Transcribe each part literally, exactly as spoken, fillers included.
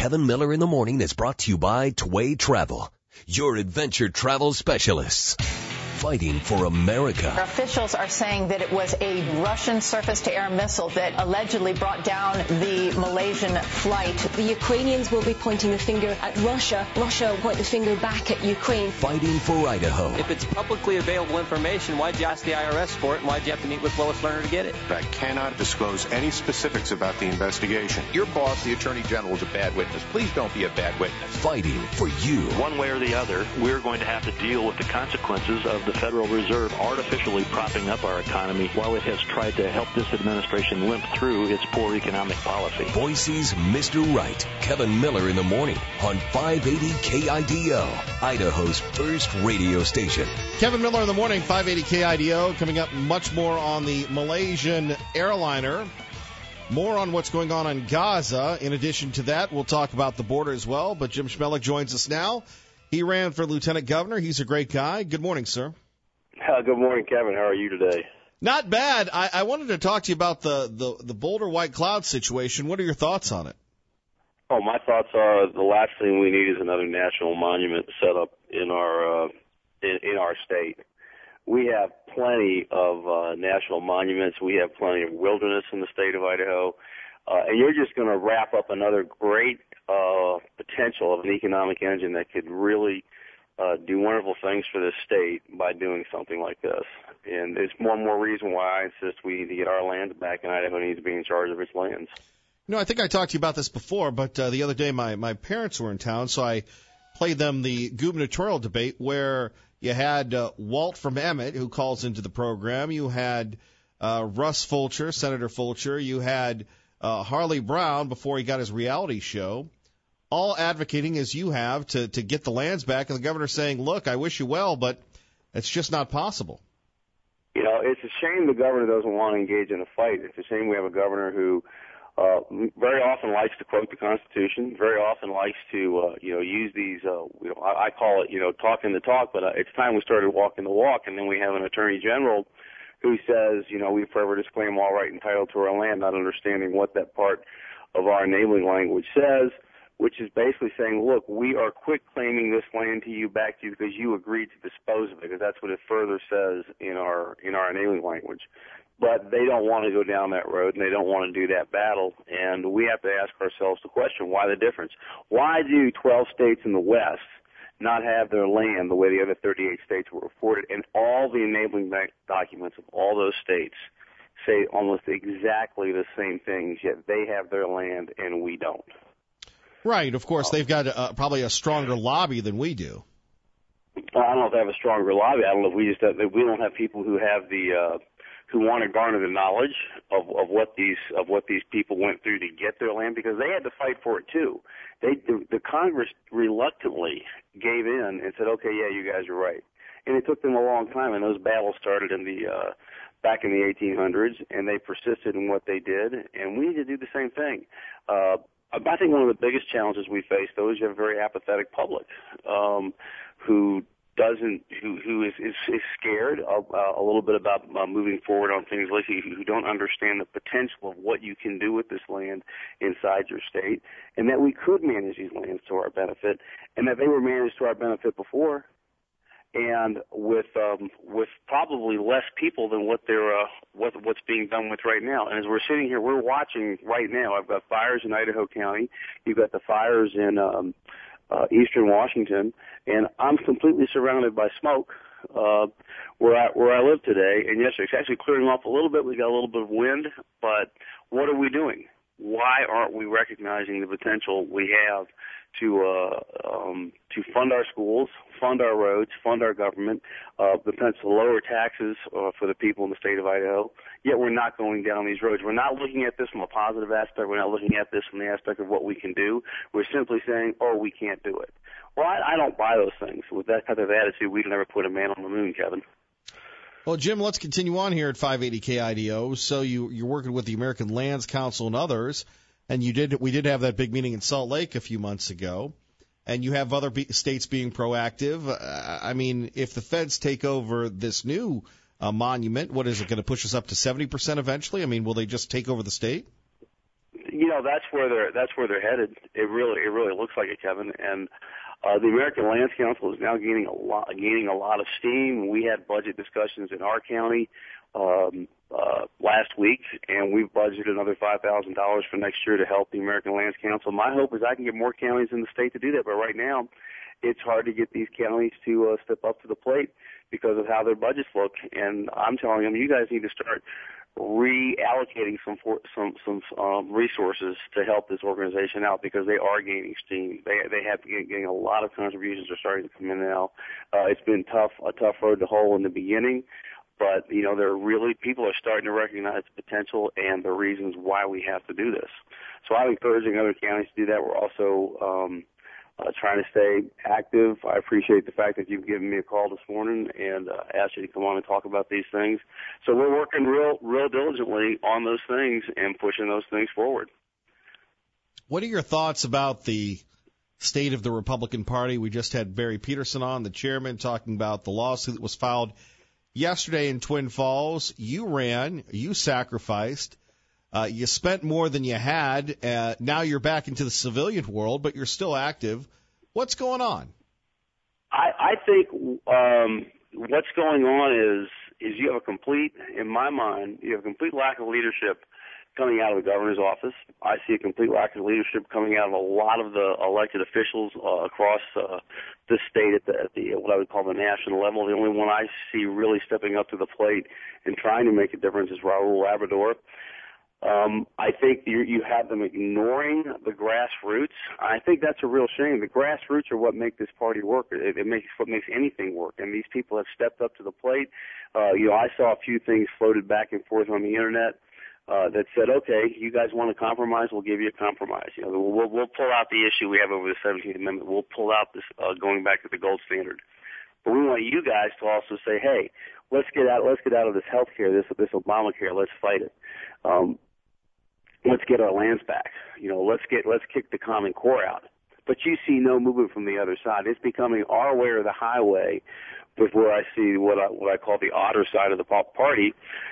Kevin Miller in the Morning is brought to you by Tway Travel, your adventure travel specialists. Fighting for America. Officials are saying that it was a Russian surface-to-air missile that allegedly brought down the Malaysian flight. The Ukrainians will be pointing the finger at Russia. Russia will point the finger back at Ukraine. Fighting for Idaho. If it's publicly available information, why'd you ask the I R S for it, and why'd you have to meet with Lois Lerner to get it? I cannot disclose any specifics about the investigation. Your boss, the Attorney General, is a bad witness. Please don't be a bad witness. Fighting for you. One way or the other, we're going to have to deal with the consequences of the Federal Reserve artificially propping up our economy while it has tried to help this administration limp through its poor economic policy. Boise's Mister Right, Kevin Miller in the Morning on five eighty K I D O, Idaho's first radio station. Kevin Miller in the Morning, five eighty K I D O. Coming up, much more on the Malaysian airliner. More on what's going on in Gaza. In addition to that, we'll talk about the border as well. But Jim Schmelik joins us now. He ran for lieutenant governor. He's a great guy. Good morning, sir. Uh, good morning, Kevin. How are you today? Not bad. I, I wanted to talk to you about the, the, the Boulder White Cloud situation. What are your thoughts on it? Oh, my thoughts are the last thing we need is another national monument set up in our uh, in, in our state. We have plenty of uh, national monuments. We have plenty of wilderness in the state of Idaho. Uh, and you're just going to wrap up another great uh, potential of an economic engine that could really Uh, do wonderful things for this state by doing something like this. And it's one more reason why I insist we need to get our lands back, and Idaho needs to be in charge of its lands. You know, I think I talked to you about this before, but uh, the other day my, my parents were in town, so I played them the gubernatorial debate where you had uh, Walt from Emmett, who calls into the program. You had uh, Russ Fulcher, Senator Fulcher. You had uh, Harley Brown before he got his reality show, all advocating, as you have, to, to get the lands back, and the governor saying, look, I wish you well, but it's just not possible. You know, it's a shame the governor doesn't want to engage in a fight. It's a shame we have a governor who uh, very often likes to quote the Constitution, very often likes to, uh, you know, use these, uh, you know, I, I call it, you know, talking the talk, but uh, it's time we started walking the walk, and then we have an attorney general who says, you know, we forever disclaim all right and title to our land, not understanding what that part of our enabling language says, which is basically saying, look, we are quit claiming this land to you back to you because you agreed to dispose of it, because that's what it further says in our in our enabling language. But they don't want to go down that road, and they don't want to do that battle, and we have to ask ourselves the question, why the difference? Why do twelve states in the West not have their land the way the other thirty-eight states were afforded, and all the enabling documents of all those states say almost exactly the same things, yet they have their land and we don't? Right. Of course, they've got uh, probably a stronger lobby than we do. I don't know if they have a stronger lobby. I don't know if we just have, we don't have people who have the uh, who want to garner the knowledge of, of what these of what these people went through to get their land, because they had to fight for it too. They the, the Congress reluctantly gave in and said, okay, yeah, you guys are right, and it took them a long time. And those battles started in the uh, back in the eighteen hundreds, and they persisted in what they did. And we need to do the same thing. Uh, I think one of the biggest challenges we face, though, is you have a very apathetic public um, who doesn't, who who is is, is scared of, uh, a little bit about uh, moving forward on things like who, who don't understand the potential of what you can do with this land inside your state, and that we could manage these lands to our benefit, and that they were managed to our benefit before, and with um, with probably less people than what they're uh, what what's being done with right now. And as we're sitting here, we're watching right now. I've got fires in Idaho County. You've got the fires in um, uh, eastern Washington, and I'm completely surrounded by smoke uh, where I where I live today. And yes, it's actually clearing off a little bit. We've got a little bit of wind, but what are we doing? Why aren't we recognizing the potential we have to uh, um, to fund our schools, fund our roads, fund our government, uh, potential lower taxes uh, for the people in the state of Idaho? Yet we're not going down these roads. We're not looking at this from a positive aspect. We're not looking at this from the aspect of what we can do. We're simply saying, oh, we can't do it. Well, I, I don't buy those things. With that kind of attitude, we'd never put a man on the moon, Kevin. Well, Jim, let's continue on here at five eighty K I D O. So you, you're working with the American Lands Council and others, and you did. We did have that big meeting in Salt Lake a few months ago, and you have other be- states being proactive. Uh, I mean, if the feds take over this new uh, monument, what is it going to push us up to seventy percent eventually? I mean, will they just take over the state? You Well, that's where they're that's where they're headed. It really it really looks like it, Kevin. And uh, the American Lands Council is now gaining a lot gaining a lot of steam. We had budget discussions in our county um, uh, last week, and we've budgeted another five thousand dollars for next year to help the American Lands Council. My hope is I can get more counties in the state to do that, but right now it's hard to get these counties to uh, step up to the plate because of how their budgets look. And I'm telling them, you guys need to start reallocating some for, some some um, resources to help this organization out because they are gaining steam. They they have getting a lot of contributions are starting to come in now. Uh, it's been tough a tough road to hoe in the beginning, but you know they're really people are starting to recognize the potential and the reasons why we have to do this. So I'm encouraging other counties to do that. We're also um, Uh, trying to stay active. I appreciate the fact that you've given me a call this morning and uh, asked you to come on and talk about these things. So we're working real, real diligently on those things and pushing those things forward. What are your thoughts about the state of the Republican Party? We just had Barry Peterson on, the chairman, talking about the lawsuit that was filed yesterday in Twin Falls. You ran, you sacrificed. Uh, you spent more than you had. Uh, now you're back into the civilian world, but you're still active. What's going on? I, I think um, what's going on is is you have a complete, in my mind, you have a complete lack of leadership coming out of the governor's office. I see a complete lack of leadership coming out of a lot of the elected officials uh, across uh, the state at the, at the what I would call the national level. The only one I see really stepping up to the plate and trying to make a difference is Raul Labrador. Um, I think you, you have them ignoring the grassroots. I think that's a real shame. The grassroots are what make this party work. It, it makes what makes anything work. And these people have stepped up to the plate. Uh, you know, I saw a few things floated back and forth on the internet uh, that said, "Okay, you guys want a compromise? We'll give you a compromise. You know, we'll, we'll pull out the issue we have over the seventeenth Amendment. We'll pull out this uh, going back to the gold standard. But we want you guys to also say, hey, let's get out. Let's get out of this health care, this this Obamacare. Let's fight it." Um, Let's get our lands back. You know, let's get let's kick the Common Core out. But you see no movement from the other side. It's becoming our way or the highway, before I see what I what I call the otter side of the party,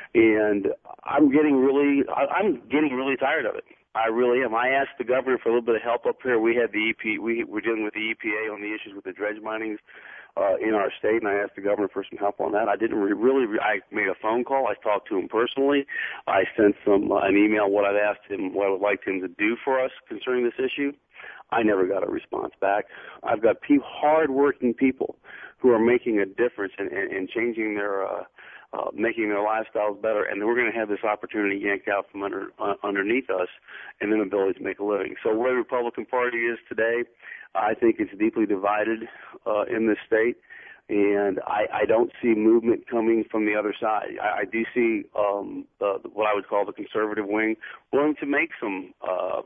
and I'm getting really I'm getting really tired of it. I really am. I asked the governor for a little bit of help up here. We had the E P we we're dealing with the E P A on the issues with the dredge minings uh, in our state, and I asked the governor for some help on that. I didn't re- really. Re- I made a phone call. I talked to him personally. I sent some uh, an email what I'd asked him, what I would like him to do for us concerning this issue. I never got a response back. I've got pe- hard-working people who are making a difference and, and, and changing their, uh, uh, making their lifestyles better, and we're going to have this opportunity yanked out from under uh, underneath us, and then ability to make a living. So where the Republican Party is today, I think it's deeply divided uh, in this state, and I, I don't see movement coming from the other side. I, I do see um, uh, what I would call the conservative wing willing to make some uh,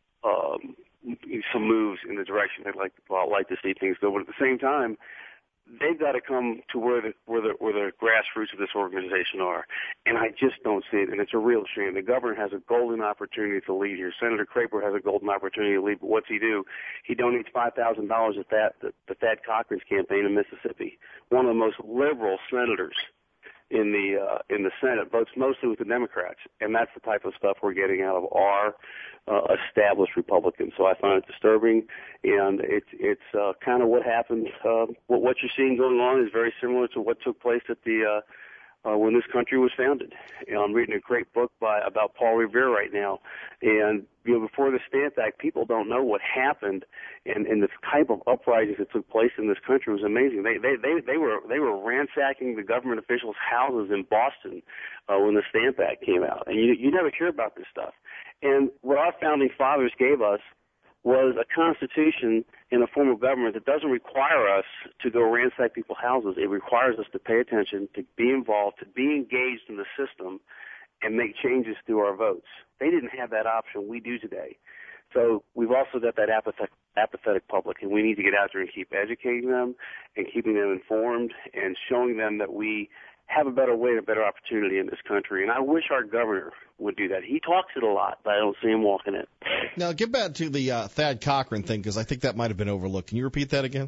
um, some moves in the direction they'd like, well, like to see things go, but at the same time, they've got to come to where the where the where the grassroots of this organization are, and I just don't see it, and it's a real shame. The governor has a golden opportunity to lead here. Senator Craper has a golden opportunity to lead, but what's he do? He donates five thousand dollars at that the, the Thad Cochran's campaign in Mississippi, one of the most liberal senators in the uh, in the Senate, votes mostly with the Democrats, and that's the type of stuff we're getting out of our uh, established Republicans. So I find it disturbing, and it's it's uh, kind of what happened. Uh, what what you're seeing going on is very similar to what took place at the uh, uh, when this country was founded. You know, I'm reading a great book by about Paul Revere right now, and you know, before the Stamp Act, people don't know what happened, and, and the type of uprisings that took place in this country was amazing. They they they, they were they were ransacking the government officials' houses in Boston uh, when the Stamp Act came out, and you you never hear about this stuff. And what our founding fathers gave us was a constitution in a form of government that doesn't require us to go ransack people's houses. It requires us to pay attention, to be involved, to be engaged in the system, and make changes through our votes. They didn't have that option. We do today. So we've also got that apathetic, apathetic public, and we need to get out there and keep educating them and keeping them informed and showing them that we have a better way and a better opportunity in this country. And I wish our governor would do that. He talks it a lot, but I don't see him walking it. Now, get back to the uh, Thad Cochran thing, because I think that might have been overlooked. Can you repeat that again?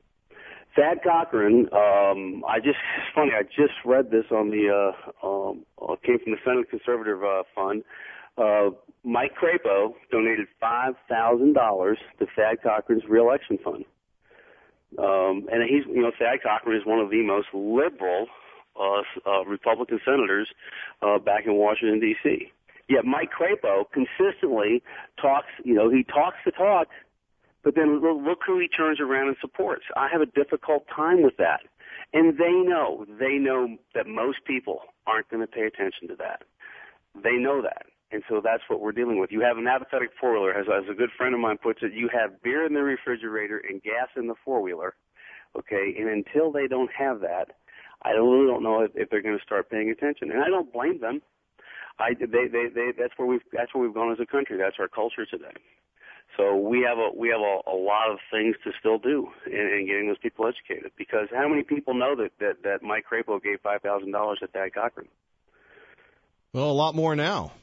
Thad Cochran, um, I just, it's funny, I just read this on the, uh, um, uh, came from the Senate Conservative uh, Fund. uh, Mike Crapo donated five thousand dollars to Thad Cochran's reelection fund. Um, and he's, you know, Thad Cochran is one of the most liberal uh, uh, Republican senators uh, back in Washington, D C Yet Mike Crapo consistently talks, you know, he talks the talk, but then look who he turns around and supports. I have a difficult time with that. And they know, they know that most people aren't going to pay attention to that. They know that. And so that's what we're dealing with. You have an apathetic four-wheeler. As, as a good friend of mine puts it, you have beer in the refrigerator and gas in the four-wheeler, okay? And until they don't have that, I really don't know if, if they're going to start paying attention. And I don't blame them. I, they, they, they, that's where we've, that's where we've gone as a country. That's our culture today. So we have a, we have a, a lot of things to still do in, in getting those people educated. Because how many people know that, that, that Mike Crapo gave five thousand dollars to Thad Cochran? Well, a lot more now.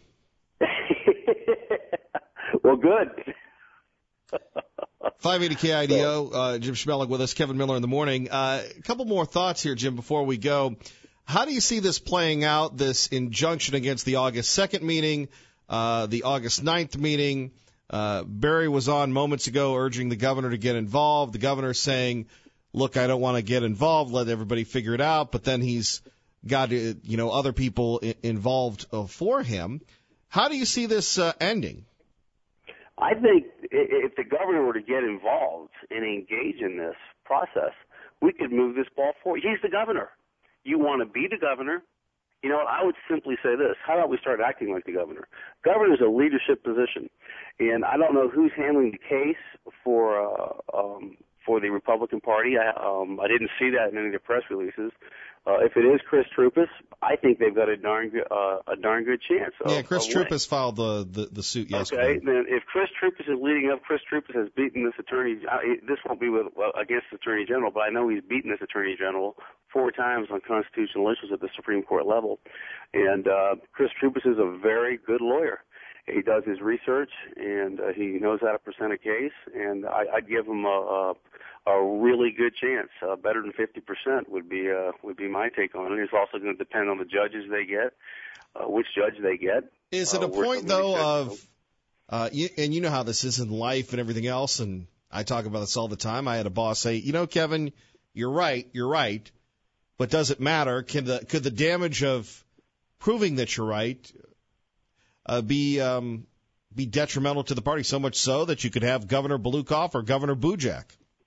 Well, good. five eighty K I D O, uh, Jim Schmeling with us, Kevin Miller in the morning. Uh, a couple more thoughts here, Jim, before we go. How do you see this playing out, this injunction against the August second meeting, uh, the August ninth meeting? Uh, Barry was on moments ago urging the governor to get involved. The governor saying, look, I don't want to get involved. Let everybody figure it out. But then he's got, you know, other people I- involved uh, for him. How do you see this uh, ending? I think if the governor were to get involved and engage in this process, we could move this ball forward. He's the governor. You want to be the governor? You know, I would simply say this. How about we start acting like the governor? Governor is a leadership position, and I don't know who's handling the case for uh, um, for the Republican Party. I, um, I didn't see that in any of the press releases. Uh, if it is Chris Troupis, I think they've got a darn good, uh, a darn good chance. Of, yeah, Chris of Troupis filed the, the, the suit yesterday. Okay, then if Chris Troupis is leading up, Chris Troupis has beaten this attorney. I, this won't be with, well, against the Attorney General, but I know he's beaten this Attorney General four times on constitutional issues at the Supreme Court level. And uh, Chris Troupis is a very good lawyer. He does his research, and uh, he knows how to present a case, and I, I'd give him a, a, a really good chance. Uh, better than fifty percent would be uh, would be my take on it. It's also going to depend on the judges they get, uh, which judge they get. Is it a uh, point, though, of, uh, you, and you know how this is in life and everything else, and I talk about this all the time. I had a boss say, you know, Kevin, you're right, you're right, but does it matter? Can the, could the damage of proving that you're right Uh, be um, be detrimental to the party, so much so that you could have Governor Belukoff or Governor Bujak?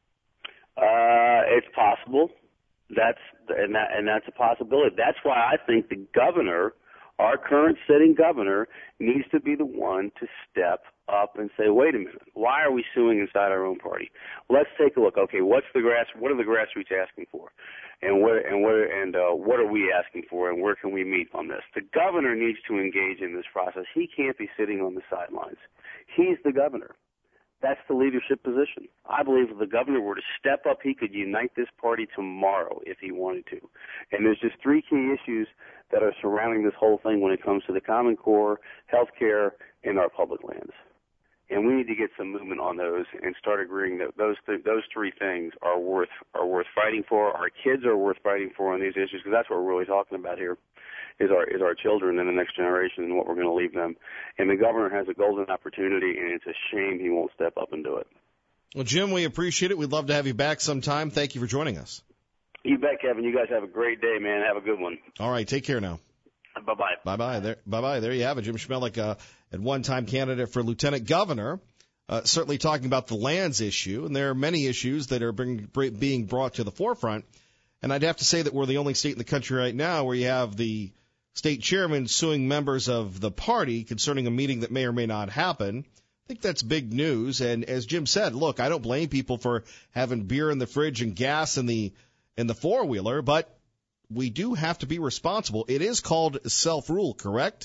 Uh, it's possible. That's and that and that's a possibility. That's why I think the governor, our current sitting governor, needs to be the one to step up and say, wait a minute, why are we suing inside our own party? Let's take a look. Okay, what's the grass? What are the grassroots asking for? And what and what and uh, what are we asking for, and where can we meet on this? The governor needs to engage in this process. He can't be sitting on the sidelines. He's the governor. That's the leadership position. I believe if the governor were to step up, he could unite this party tomorrow if he wanted to. And there's just three key issues that are surrounding this whole thing when it comes to the Common Core, health care, and our public lands. And we need to get some movement on those and start agreeing that those th- those three things are worth are worth fighting for. Our kids are worth fighting for on these issues, because that's what we're really talking about here, is our is our children and the next generation and what we're going to leave them. And the governor has a golden opportunity, and it's a shame he won't step up and do it. Well, Jim, we appreciate it. We'd love to have you back sometime. Thank you for joining us. You bet, Kevin. You guys have a great day, man. Have a good one. All right, take care now. Bye-bye. Bye-bye. There, bye-bye. There you have it. Jim Schmeling, uh, at one-time candidate for lieutenant governor, uh, certainly talking about the lands issue. And there are many issues that are bring, being brought to the forefront. And I'd have to say that we're the only state in the country right now where you have the state chairman suing members of the party concerning a meeting that may or may not happen. I think that's big news. And as Jim said, look, I don't blame people for having beer in the fridge and gas in the in the four-wheeler, but we do have to be responsible. It is called self-rule, correct?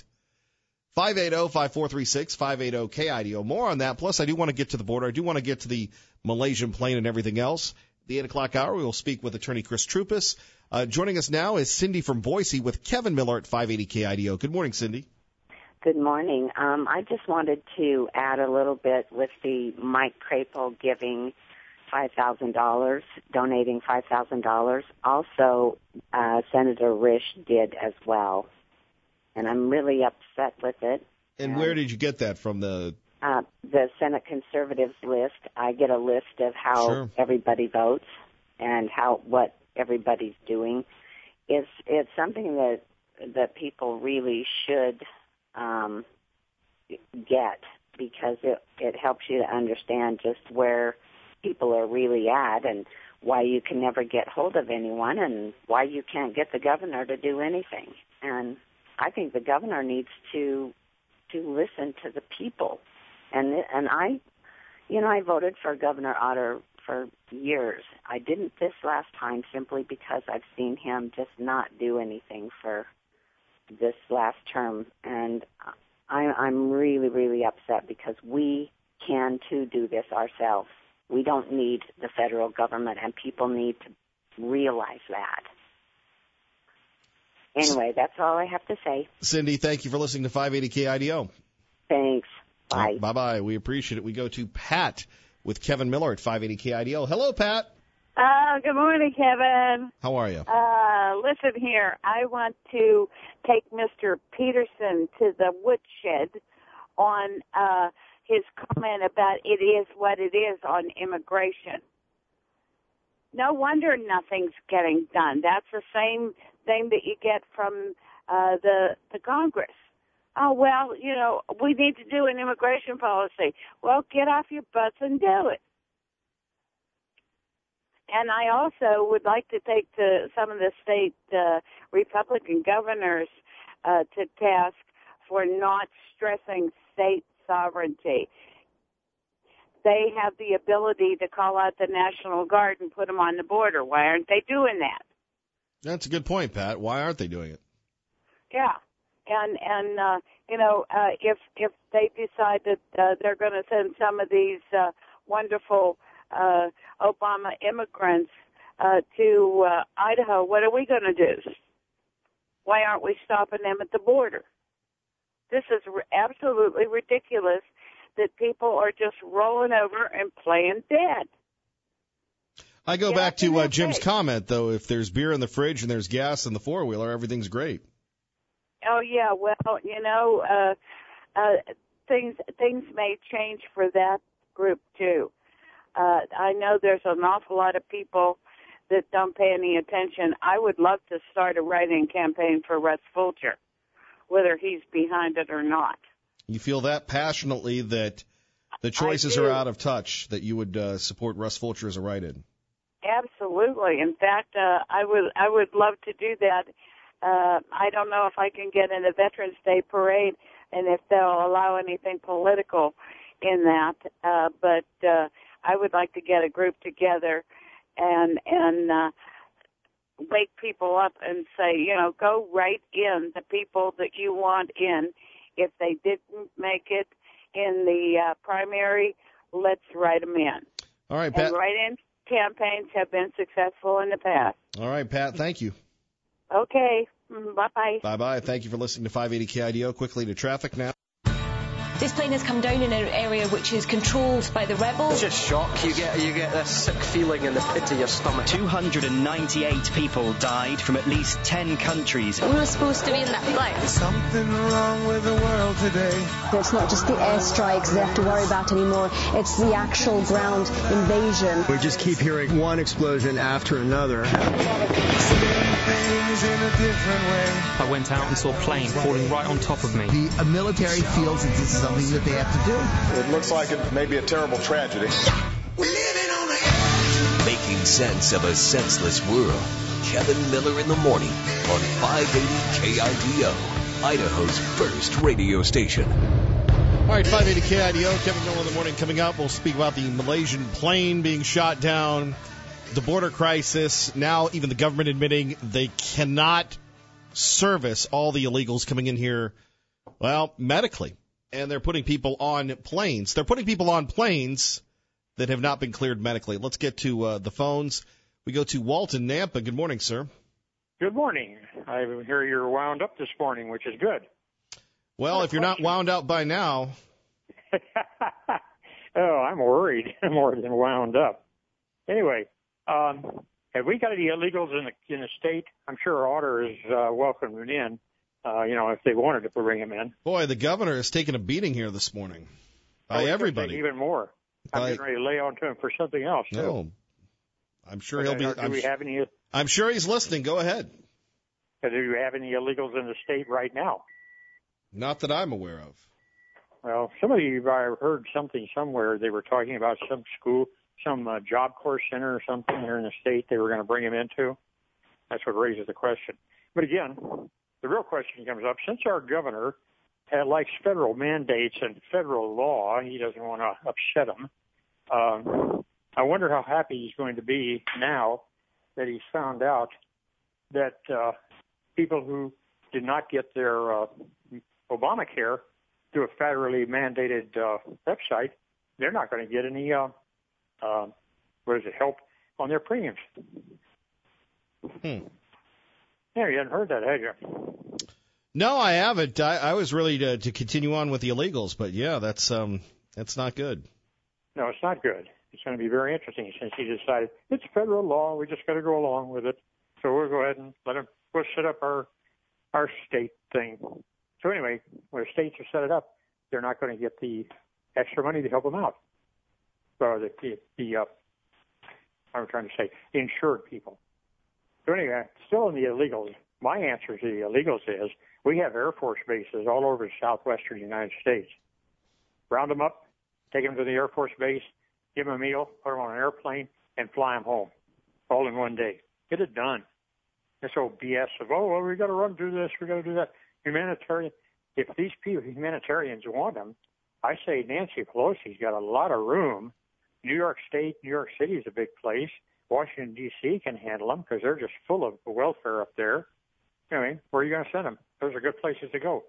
five eight zero, five four three six, five eight zero K I D O. More on that. Plus, I do want to get to the border. I do want to get to the Malaysian plane and everything else. The eight o'clock hour, we will speak with attorney Chris Troupis. Uh, joining us now is Cindy from Boise with Kevin Miller at five eighty K I D O. Good morning, Cindy. Good morning. Um, I just wanted to add a little bit with the Mike Crapo giving five thousand dollars, donating five thousand dollars. Also, uh, Senator Risch did as well. And I'm really upset with it. And, and where did you get that from? The uh, the Senate conservatives list. I get a list of how Sure. everybody votes and how what everybody's doing. It's it's something that that people really should um, get, because it it helps you to understand just where people are really at and why you can never get hold of anyone and why you can't get the governor to do anything. And I think the governor needs to to listen to the people. And and I, you know, I voted for Governor Otter for years. I didn't this last time simply because I've seen him just not do anything for this last term. And I, I'm really, really upset because we can, too, do this ourselves. We don't need the federal government, and people need to realize that. Anyway, that's all I have to say. Cindy, thank you for listening to five eighty K I D O. Thanks. Bye. Bye-bye. We appreciate it. We go to Pat with Kevin Miller at five eighty K I D O. Hello, Pat. Uh, good morning, Kevin. How are you? Uh, listen here. I want to take Mister Peterson to the woodshed on uh, his comment about it is what it is on immigration. No wonder nothing's getting done. That's the same thing that you get from uh, the the Congress. Oh, well, you know, we need to do an immigration policy. Well, get off your butts and do it. And I also would like to take the, some of the state uh, Republican governors uh, to task for not stressing state sovereignty. They have the ability to call out the National Guard and put them on the border. Why aren't they doing that? That's a good point, Pat. Why aren't they doing it? Yeah. And, and uh, you know, uh, if if they decide that uh, they're going to send some of these uh, wonderful uh, Obama immigrants uh, to uh, Idaho, what are we going to do? Why aren't we stopping them at the border? This is r- absolutely ridiculous that people are just rolling over and playing dead. I go Get back up in to uh, their Jim's face. comment, though. If there's beer in the fridge and there's gas in the four-wheeler, everything's great. Oh yeah, well, you know, uh, uh, things things may change for that group too. Uh, I know there's an awful lot of people that don't pay any attention. I would love to start a write-in campaign for Russ Fulcher, whether he's behind it or not. You feel that passionately that the choices are out of touch, that you would uh, support Russ Fulcher as a write-in. Absolutely. In fact, uh, I would I would love to do that. Uh, I don't know if I can get in the Veterans Day parade and if they'll allow anything political in that, uh, but uh, I would like to get a group together and and uh, wake people up and say, you know, go write in the people that you want in. If they didn't make it in the uh, primary, let's write them in. All right, Pat. And write-in campaigns have been successful in the past. All right, Pat, thank you. Okay. Bye-bye. Bye-bye. Thank you for listening to five eighty K I D O. Quickly to traffic now. This plane has come down in an area which is controlled by the rebels. It's just shock. You get you get this sick feeling in the pit of your stomach. two hundred ninety-eight people died from at least ten countries. We were supposed to be in that flight. There's something wrong with the world today. It's not just the airstrikes they have to worry about anymore. It's the actual ground invasion. We just keep hearing one explosion after another. Things in a different way. I went out and saw a plane falling right on top of me. The military feels that this is something that they have to do. It looks like it may be a terrible tragedy. We're living on the edge. Making sense of a senseless world. Kevin Miller in the morning on five eighty K I D O, Idaho's first radio station. All right, five eighty K I D O, Kevin Miller in the morning coming up. We'll speak about the Malaysian plane being shot down, the border crisis, now even the government admitting they cannot service all the illegals coming in here, well, medically. And they're putting people on planes. They're putting people on planes that have not been cleared medically. Let's get to uh, the phones. We go to Walton Nampa. Good morning, sir. Good morning. I hear you're wound up this morning, which is good. Well, if you're not wound up by now. Oh, I'm worried more than wound up. Anyway, um, have we got any illegals in the in the state? I'm sure Otter is uh, welcoming in. uh, you know, if they wanted to bring him in. Boy, the governor has taken a beating here this morning by oh, everybody. Even more. I'm by, getting ready to lay on to him for something else, too. No, I'm sure but, he'll uh, be. Do I'm, we have any? I'm sure he's listening. Go ahead. Do you have any illegals in the state right now? Not that I'm aware of. Well, somebody, I heard something somewhere. They were talking about some school, some uh, job corps center or something here in the state they were going to bring him into. That's what raises the question. But again, the real question comes up. Since our governor uh, likes federal mandates and federal law, he doesn't want to upset them. Um, I wonder how happy he's going to be now that he's found out that uh, people who did not get their uh, Obamacare through a federally mandated uh, website, they're not going to get any, uh, uh, what is it, help on their premiums. Hmm. Yeah, you hadn't heard that, had you? No, I haven't. I, I was really to, to continue on with the illegals, but yeah, that's um, that's not good. No, it's not good. It's going to be very interesting since he decided it's federal law. We just got to go along with it. So we'll go ahead and let him. We'll set up our our state thing. So anyway, when the states are set it up, they're not going to get the extra money to help them out. So the the, the uh, I'm trying to say the insured people. So anyway, still in the illegals. My answer to the illegals is we have Air Force bases all over the southwestern United States. Round them up, take them to the Air Force base, give them a meal, put them on an airplane, and fly them home, all in one day. Get it done. This old B S of, oh, well, we got to run through this, we got to do that. Humanitarian. If these people, humanitarians, want them, I say Nancy Pelosi's got a lot of room. New York State, New York City is a big place. Washington, D C can handle them because they're just full of welfare up there. I mean, where are you going to send them? Those are good places to go.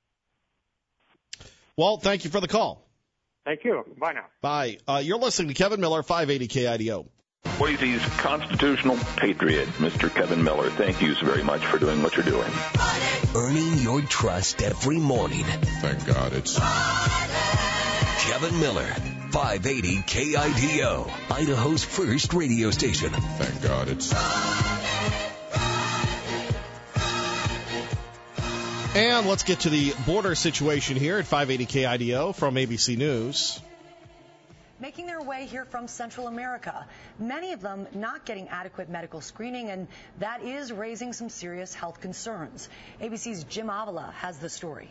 Walt, thank you for the call. Thank you. Bye now. Bye. Uh, you're listening to Kevin Miller, five eighty K I D O. Boise's constitutional patriot, Mister Kevin Miller. Thank you so very much for doing what you're doing. Earning your trust every morning. Thank God it's Kevin Miller, five eighty K I D O, Idaho's first radio station. Thank God it's And let's get to the border situation here at five eighty K I D O from A B C News. Making their way here from Central America, many of them not getting adequate medical screening, and that is raising some serious health concerns. A B C's Jim Avila has the story.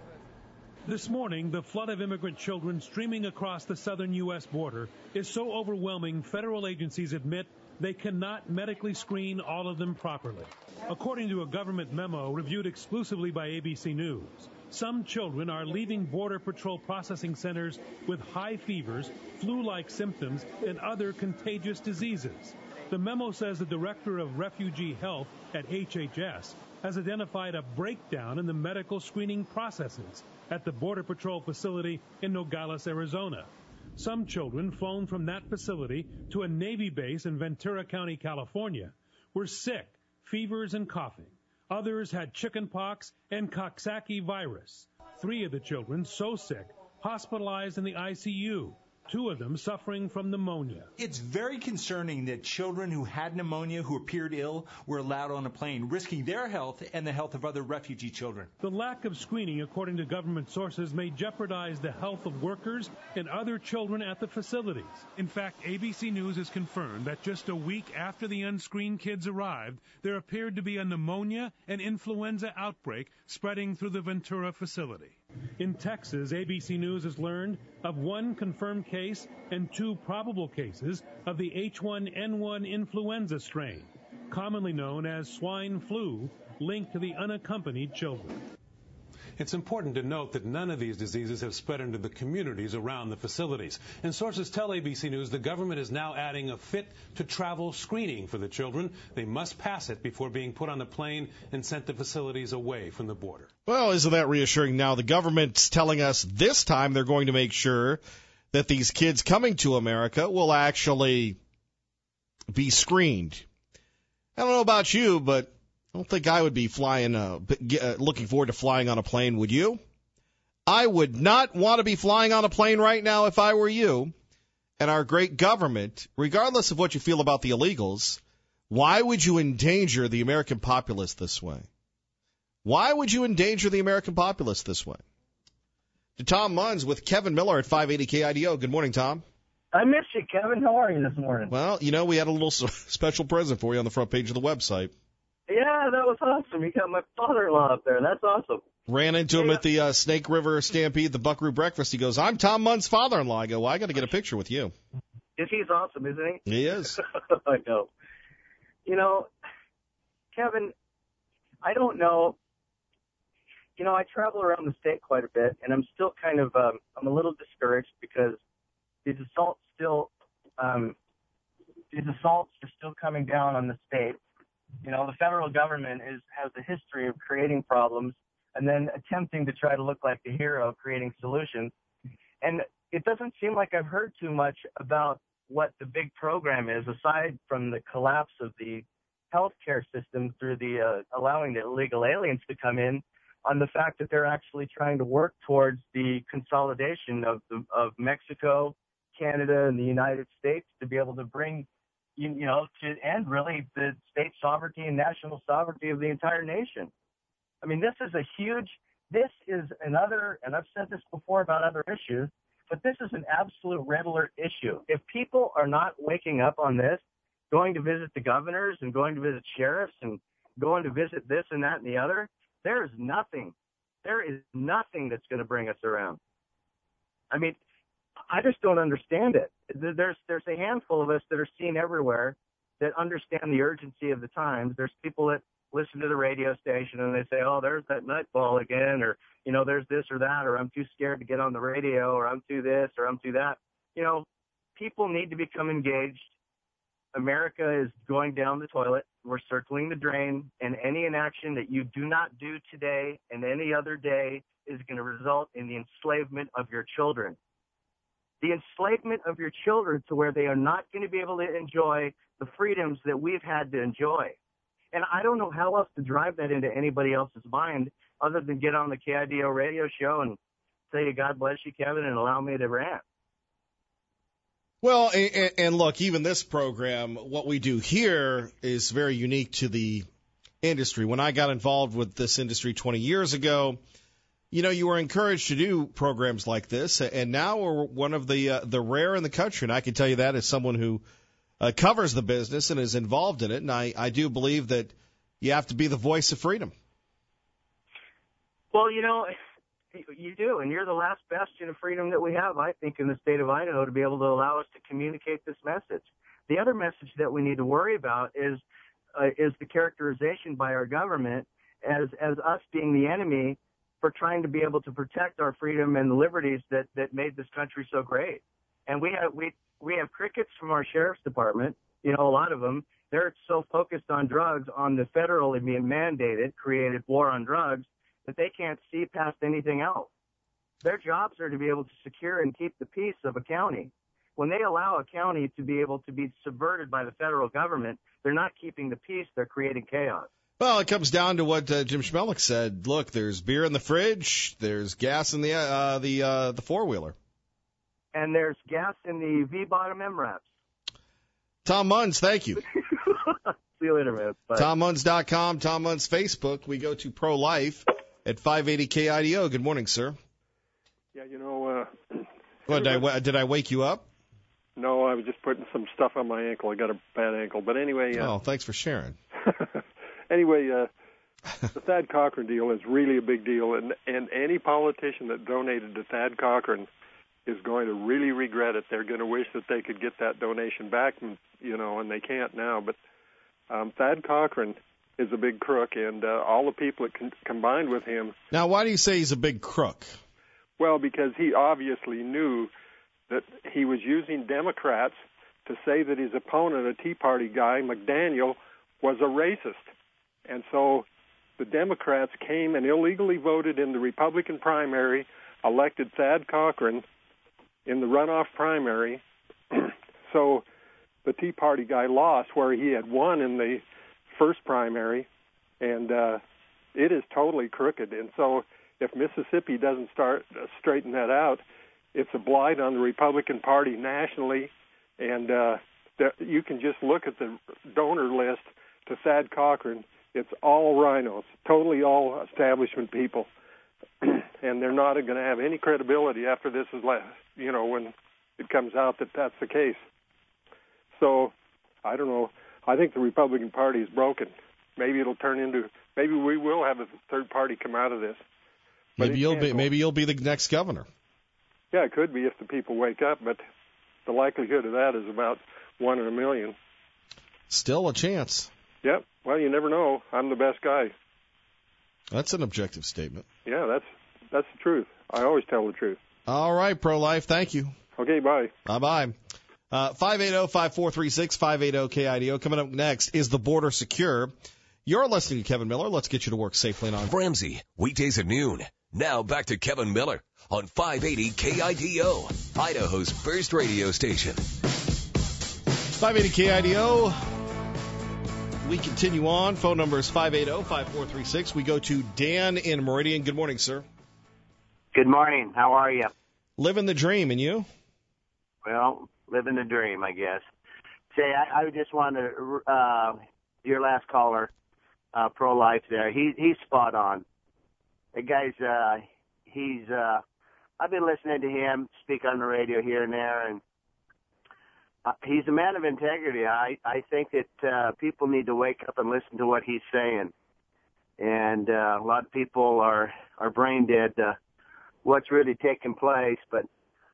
This morning, the flood of immigrant children streaming across the southern U S border is so overwhelming, federal agencies admit they cannot medically screen all of them properly. According to a government memo reviewed exclusively by A B C News, some children are leaving Border Patrol processing centers with high fevers, flu-like symptoms, and other contagious diseases. The memo says the director of refugee health at H H S has identified a breakdown in the medical screening processes at the Border Patrol facility in Nogales, Arizona. Some children flown from that facility to a Navy base in Ventura County, California, were sick, fevers and coughing. Others had chickenpox and Coxsackie virus. Three of the children so sick, hospitalized in the I C U. Two of them suffering from pneumonia. It's very concerning that children who had pneumonia, who appeared ill, were allowed on a plane, risking their health and the health of other refugee children. The lack of screening, according to government sources, may jeopardize the health of workers and other children at the facilities. In fact, A B C News has confirmed that just a week after the unscreened kids arrived, there appeared to be a pneumonia and influenza outbreak spreading through the Ventura facility. In Texas, A B C News has learned of one confirmed case and two probable cases of the H one N one influenza strain, commonly known as swine flu, linked to the unaccompanied children. It's important to note that none of these diseases have spread into the communities around the facilities. And sources tell A B C News the government is now adding a fit-to-travel screening for the children. They must pass it before being put on the plane and sent to facilities away from the border. Well, isn't that reassuring now? The government's telling us this time they're going to make sure that these kids coming to America will actually be screened. I don't know about you, but I don't think I would be flying, uh, looking forward to flying on a plane, would you? I would not want to be flying on a plane right now if I were you. And our great government, regardless of what you feel about the illegals, why would you endanger the American populace this way? Why would you endanger the American populace this way? To Tom Munns with Kevin Miller at five eighty K I D O. Good morning, Tom. I missed you, Kevin. How are you this morning? Well, you know, we had a little special present for you on the front page of the website. Yeah, that was awesome. You got my father-in-law up there. That's awesome. Ran into him at the uh, Snake River Stampede, the Buckaroo Breakfast. He goes, I'm Tom Munn's father-in-law. I go, well, I got to get a picture with you. He's awesome, isn't he? He is. I know. You know, Kevin, I don't know. You know, I travel around the state quite a bit, and I'm still kind of, um, I'm a little discouraged because these assaults still, um, these assaults are still coming down on the state. You know, the federal government is has a history of creating problems and then attempting to try to look like the hero, creating solutions. And it doesn't seem like I've heard too much about what the big program is, aside from the collapse of the healthcare system through the uh, allowing the illegal aliens to come in, on the fact that they're actually trying to work towards the consolidation of the, of Mexico, Canada, and the United States to be able to bring, you, you know, to end really the state sovereignty and national sovereignty of the entire nation. I mean, this is a huge, this is another, and I've said this before about other issues, but this is an absolute red alert issue. If people are not waking up on this, going to visit the governors and going to visit sheriffs and going to visit this and that and the other, there is nothing, there is nothing that's going to bring us around. I mean, I just don't understand it. There's there's a handful of us that are seen everywhere that understand the urgency of the times. There's people that listen to the radio station and they say, oh, there's that nutball again, or, you know, there's this or that, or I'm too scared to get on the radio, or I'm too this, or I'm too that. You know, people need to become engaged. America is going down the toilet. We're circling the drain, and any inaction that you do not do today and any other day is going to result in the enslavement of your children. The enslavement of your children to where they are not going to be able to enjoy the freedoms that we've had to enjoy. And I don't know how else to drive that into anybody else's mind other than get on the K I D O radio show and say, God bless you, Kevin, and allow me to rant. Well, and, and look, even this program, what we do here is very unique to the industry. When I got involved with this industry twenty years ago, you know, you were encouraged to do programs like this, and now we're one of the uh, the rare in the country. And I can tell you that as someone who uh, covers the business and is involved in it. And I, I do believe that you have to be the voice of freedom. Well, you know, you do, and you're the last bastion of freedom that we have, I think, in the state of Idaho to be able to allow us to communicate this message. The other message that we need to worry about is uh, is the characterization by our government as as us being the enemy for trying to be able to protect our freedom and the liberties that, that made this country so great. And we have we we have crickets from our sheriff's department, you know, a lot of them. They're so focused on drugs, on the federally mandated, created war on drugs, that they can't see past anything else. Their jobs are to be able to secure and keep the peace of a county. When they allow a county to be able to be subverted by the federal government, they're not keeping the peace, they're creating chaos. Well, it comes down to what uh, Jim Schmelik said. Look, there's beer in the fridge, there's gas in the uh, the uh, the four-wheeler. And there's gas in the V-bottom M RAPs. Tom Munns, thank you. See you later, man. Bye. Tom Munns dot com, Tom Munns Facebook. We go to Pro-Life at five eighty K I D O. Good morning, sir. Yeah, you know. Uh, what, did, I, did I wake you up? No, I was just putting some stuff on my ankle. I got a bad ankle. But anyway. Uh, oh, thanks for sharing. Anyway, uh, the Thad Cochran deal is really a big deal, and, and any politician that donated to Thad Cochran is going to really regret it. They're going to wish that they could get that donation back, and, you know, and they can't now. But um, Thad Cochran is a big crook, and uh, all the people that con- combined with him. Now, why do you say he's a big crook? Well, because he obviously knew that he was using Democrats to say that his opponent, a Tea Party guy, McDaniel, was a racist. And so the Democrats came and illegally voted in the Republican primary, elected Thad Cochran in the runoff primary. So the Tea Party guy lost where he had won in the first primary, and uh, it is totally crooked. And so if Mississippi doesn't start uh, straighten that out, it's a blight on the Republican Party nationally, and uh, the, you can just look at the donor list to Thad Cochran, It's all rhinos, totally all establishment people, and they're not going to have any credibility after this is left. You know, when it comes out that that's the case. So, I don't know. I think the Republican Party is broken. Maybe it'll turn into. Maybe we will have a third party come out of this. But maybe you'll be. Go. Maybe you'll be the next governor. Yeah, it could be if the people wake up, but the likelihood of that is about one in a million. Still a chance. Yep. Well, you never know. I'm the best guy. That's an objective statement. Yeah, that's that's the truth. I always tell the truth. All right, pro-life. Thank you. Okay, bye. Bye-bye. Uh, five eight zero, five four three six, five eight zero K I D O. Coming up next, is the border secure? You're listening to Kevin Miller. Let's get you to work safely and on. Ramsey, weekdays at noon. Now back to Kevin Miller on five eighty K I D O, Idaho's first radio station. five eighty K I D O. We continue on. Phone number is five eight zero, five four three six. We go to Dan in Meridian. Good morning, sir. Good morning. How are you? Living the dream, and you? Well, living the dream, I guess. Say, I, I just want to, uh, your last caller, uh, pro-life there, he, he's spot on. The guy's, uh, he's, uh, I've been listening to him speak on the radio here and there, and uh, he's a man of integrity. I, I think that uh, people need to wake up and listen to what he's saying. And uh, a lot of people are, are brain dead to what's really taking place, but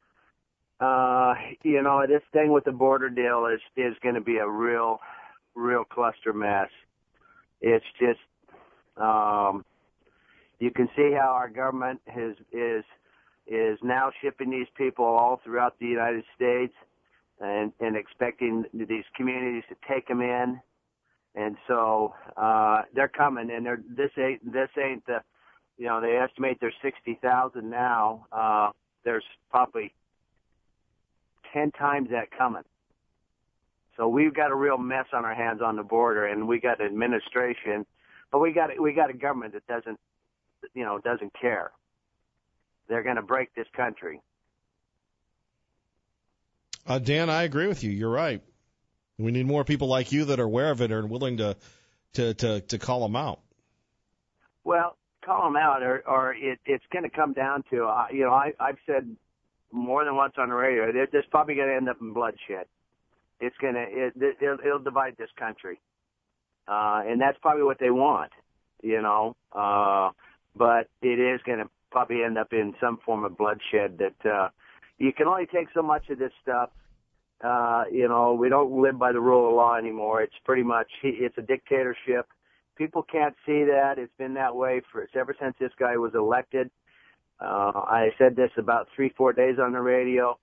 Uh, you know, this thing with the border deal is, is going to be a real, real cluster mess. It's just, um, you can see how our government has, is, is now shipping these people all throughout the United States and, and expecting these communities to take them in. And so, uh, they're coming, and they're, this ain't, this ain't the, you know, they estimate there's sixty thousand now. Uh, there's probably ten times that coming. So we've got a real mess on our hands on the border, and we got an administration, but we got we got a government that doesn't, you know, doesn't care. They're going to break this country. Uh, Dan, I agree with you. You're right. We need more people like you that are aware of it and willing to to to, to call them out. Well, call them out, or, or it, it's going to come down to, uh, you know, I, I've said more than once on the radio, it's probably going to end up in bloodshed. It's going to, it, it'll, it'll divide this country. Uh, and that's probably what they want, you know. Uh, but it is going to probably end up in some form of bloodshed that, uh, you can only take so much of this stuff. Uh, you know, we don't live by the rule of law anymore. It's pretty much, it's a dictatorship. People can't see that. It's been that way for, ever since this guy was elected. Uh, I said this about three, four days on the radio.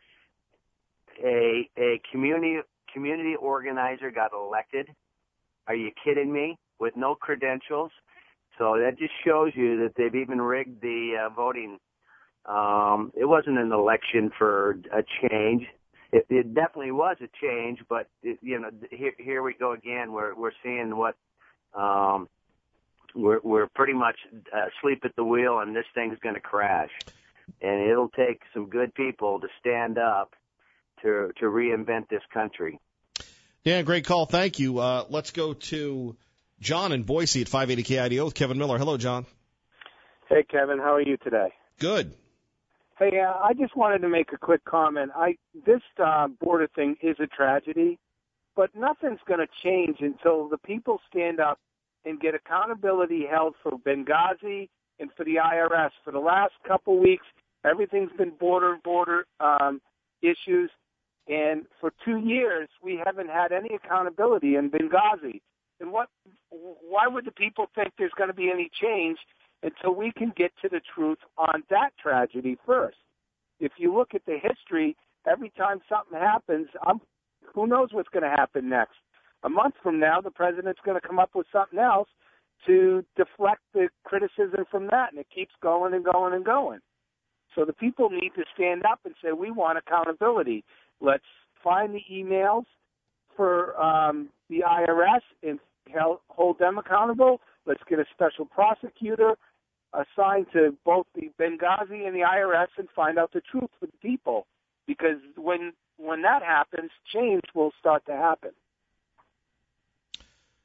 A, a community, community organizer got elected. Are you kidding me? With no credentials. So that just shows you that they've even rigged the uh, voting. Um, it wasn't an election for a change. It, it definitely was a change, but it, you know, here, here we go again. We're we're seeing what um, we're we're pretty much asleep at the wheel, and this thing's going to crash. And it'll take some good people to stand up to to reinvent this country. Dan, great call. Thank you. Uh, let's go to John in Boise at five eighty K I D O with Kevin Miller. Hello, John. Hey, Kevin. How are you today? Good. Hey, uh, I just wanted to make a quick comment. I this uh, border thing is a tragedy, but nothing's going to change until the people stand up and get accountability held for Benghazi and for the I R S. For the last couple weeks, everything's been border border um, issues, and for two years we haven't had any accountability in Benghazi. And what? Why would the people think there's going to be any change until we can get to the truth on that tragedy first? If you look at the history, every time something happens, I'm, who knows what's going to happen next? A month from now, the president's going to come up with something else to deflect the criticism from that, and it keeps going and going and going. So the people need to stand up and say, we want accountability. Let's find the emails for um, the I R S and hold them accountable. Let's get a special prosecutor assigned to both the Benghazi and the I R S and find out the truth for the people. Because when when that happens, change will start to happen.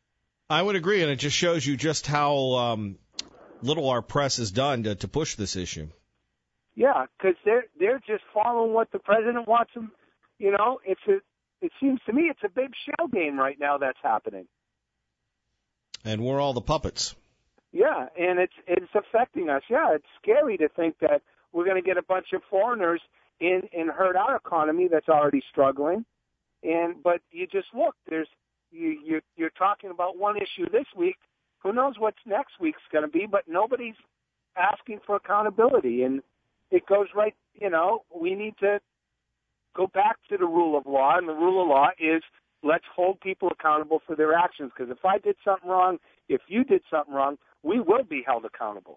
I would agree, and it just shows you just how um, little our press has done to, to push this issue. Yeah, because they're they're just following what the president wants them. You know, it's a. It seems to me it's a big shell game right now that's happening. And we're all the puppets. Yeah, and it's it's affecting us. Yeah, it's scary to think that we're going to get a bunch of foreigners in and hurt our economy that's already struggling. And but you just look, there's you you you're talking about one issue this week. Who knows what's next week's going to be? But nobody's asking for accountability, and it goes right. You know, we need to go back to the rule of law, and the rule of law is let's hold people accountable for their actions. Because if I did something wrong, if you did something wrong, we will be held accountable.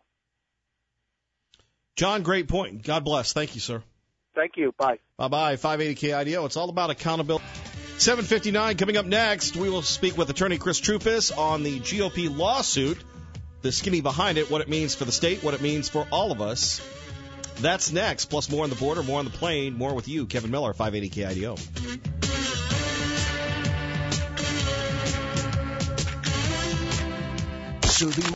John, great point. God bless. Thank you, sir. Thank you. Bye. Bye-bye. five eighty K I D O. It's all about accountability. seven fifty-nine coming up next. We will speak with attorney Chris Troupis on the G O P lawsuit, the skinny behind it, what it means for the state, what it means for all of us. That's next. Plus more on the border, more on the plane, more with you, Kevin Miller, five eighty K I D O. So the